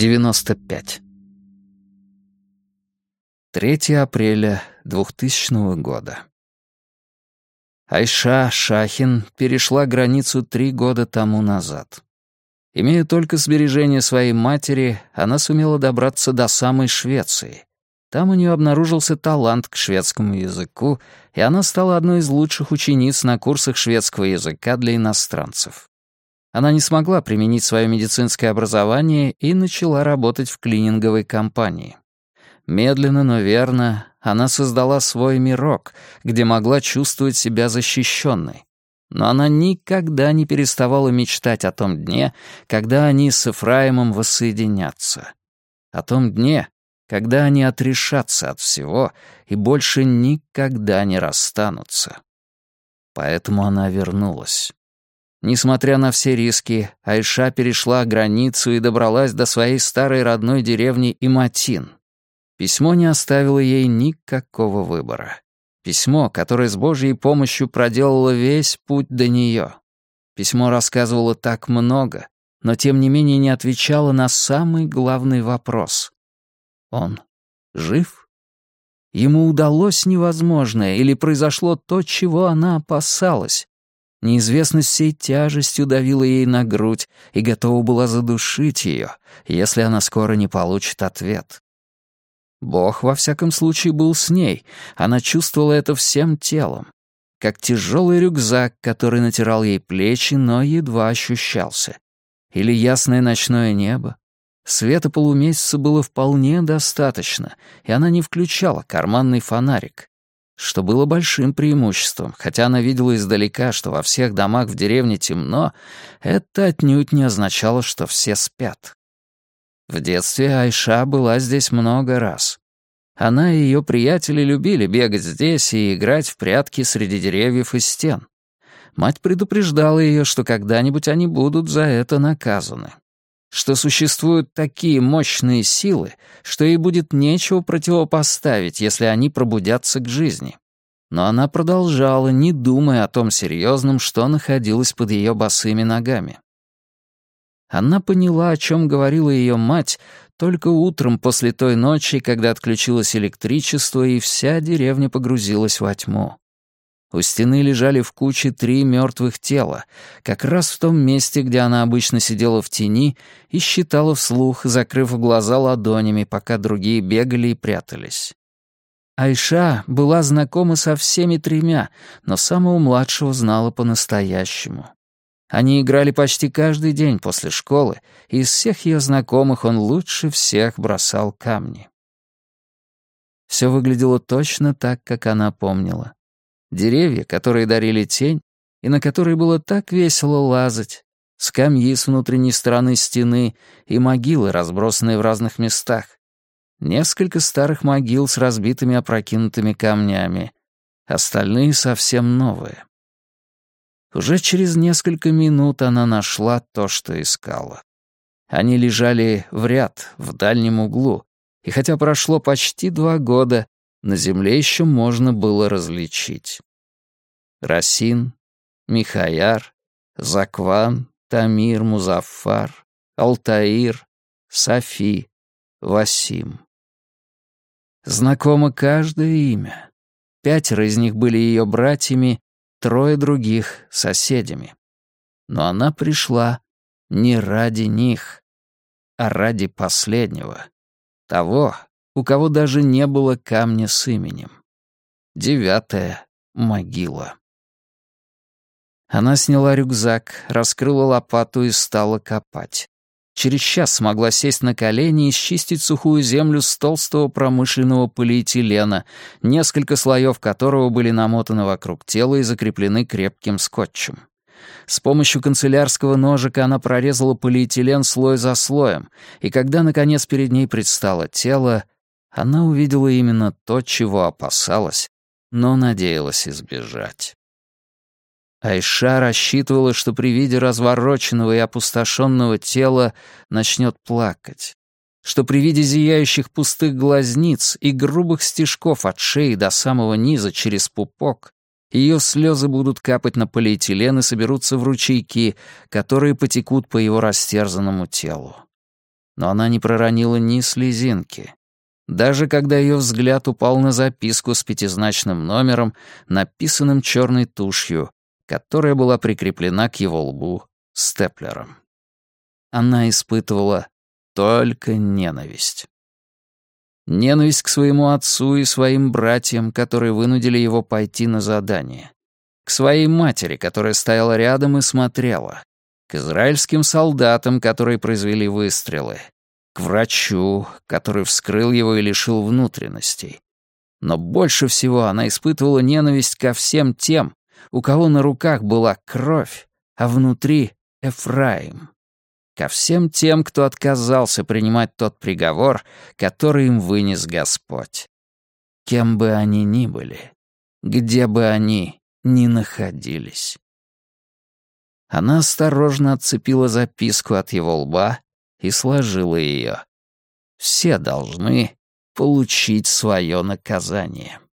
95. 3 апреля 2000 года. Айша Шахин перешла границу 3 года тому назад. Имея только сбережения своей матери, она сумела добраться до самой Швеции. Там у нее обнаружился талант к шведскому языку, и она стала одной из лучших учениц на курсах шведского языка для иностранцев. Она не смогла применить свое медицинское образование и начала работать в клининговой компании. Медленно, но верно, она создала свой мирок, где могла чувствовать себя защищенной. Но она никогда не переставала мечтать о том дне, когда они с Эфраимом воссоединятся. О том дне, когда они отрешатся от всего и больше никогда не расстанутся. Поэтому она вернулась. Несмотря на все риски, Айша перешла границу и добралась до своей старой родной деревни Иматин. Письмо не оставило ей никакого выбора. Письмо, которое с Божьей помощью проделало весь путь до нее. Письмо рассказывало так много, но тем не менее не отвечало на самый главный вопрос. Он жив? Ему удалось невозможное или произошло то, чего она опасалась? Неизвестность всей тяжестью давила ей на грудь и готова была задушить ее, если она скоро не получит ответ. Бог, во всяком случае, был с ней. Она чувствовала это всем телом. Как тяжелый рюкзак, который натирал ей плечи, но едва ощущался. Или ясное ночное небо. Света полумесяца было вполне достаточно, и она не включала карманный фонарик, что было большим преимуществом. Хотя она видела издалека, что во всех домах в деревне темно, это отнюдь не означало, что все спят. В детстве Айша была здесь много раз. Она и ее приятели любили бегать здесь и играть в прятки среди деревьев и стен. Мать предупреждала ее, что когда-нибудь они будут за это наказаны. Что существуют такие мощные силы, что ей будет нечего противопоставить, если они пробудятся к жизни. Но она продолжала, не думая о том серьезном, что находилось под ее босыми ногами. Она поняла, о чем говорила ее мать, только утром после той ночи, когда отключилось электричество, и вся деревня погрузилась во тьму. У стены лежали в куче 3 мертвых тела, как раз в том месте, где она обычно сидела в тени и считала вслух, закрыв глаза ладонями, пока другие бегали и прятались. Айша была знакома со всеми 3, но самого младшего знала по-настоящему. Они играли почти каждый день после школы, и из всех ее знакомых он лучше всех бросал камни. Все выглядело точно так, как она помнила. Деревья, которые дарили тень, и на которые было так весело лазать, скамьи с внутренней стороны стены и могилы, разбросанные в разных местах. Несколько старых могил с разбитыми опрокинутыми камнями, остальные совсем новые. Уже через несколько минут она нашла то, что искала. Они лежали в ряд в дальнем углу, и хотя прошло почти 2 года, на земле еще можно было различить. Расин, Михаяр, Закван, Тамир, Музаффар, Алтаир, Софи, Васим. Знакомо каждое имя. 5 из них были ее братьями, 3 других — соседями. Но она пришла не ради них, а ради последнего, того, у кого даже не было камня с именем. 9-я могила. Она сняла рюкзак, раскрыла лопату и стала копать. Через час смогла сесть на колени и счистить сухую землю с толстого промышленного полиэтилена, несколько слоев которого были намотаны вокруг тела и закреплены крепким скотчем. С помощью канцелярского ножика она прорезала полиэтилен слой за слоем, и когда, наконец, перед ней предстало тело, она увидела именно то, чего опасалась, но надеялась избежать. Айша рассчитывала, что при виде развороченного и опустошенного тела начнет плакать, что при виде зияющих пустых глазниц и грубых стежков от шеи до самого низа через пупок ее слезы будут капать на полиэтилен и соберутся в ручейки, которые потекут по его растерзанному телу. но она не проронила ни слезинки. Даже когда ее взгляд упал на записку с 5-значным номером, написанным черной тушью, которая была прикреплена к его лбу степлером. Она испытывала только ненависть. Ненависть к своему отцу и своим братьям, которые вынудили его пойти на задание. К своей матери, которая стояла рядом и смотрела. К израильским солдатам, которые произвели выстрелы. К врачу, который вскрыл его и лишил внутренностей. Но больше всего она испытывала ненависть ко всем тем, у кого на руках была кровь, а внутри — Эфраим. Ко всем тем, кто отказался принимать тот приговор, который им вынес Господь. Кем бы они ни были, где бы они ни находились. Она осторожно отцепила записку от его лба и сложила ее. Все должны получить свое наказание.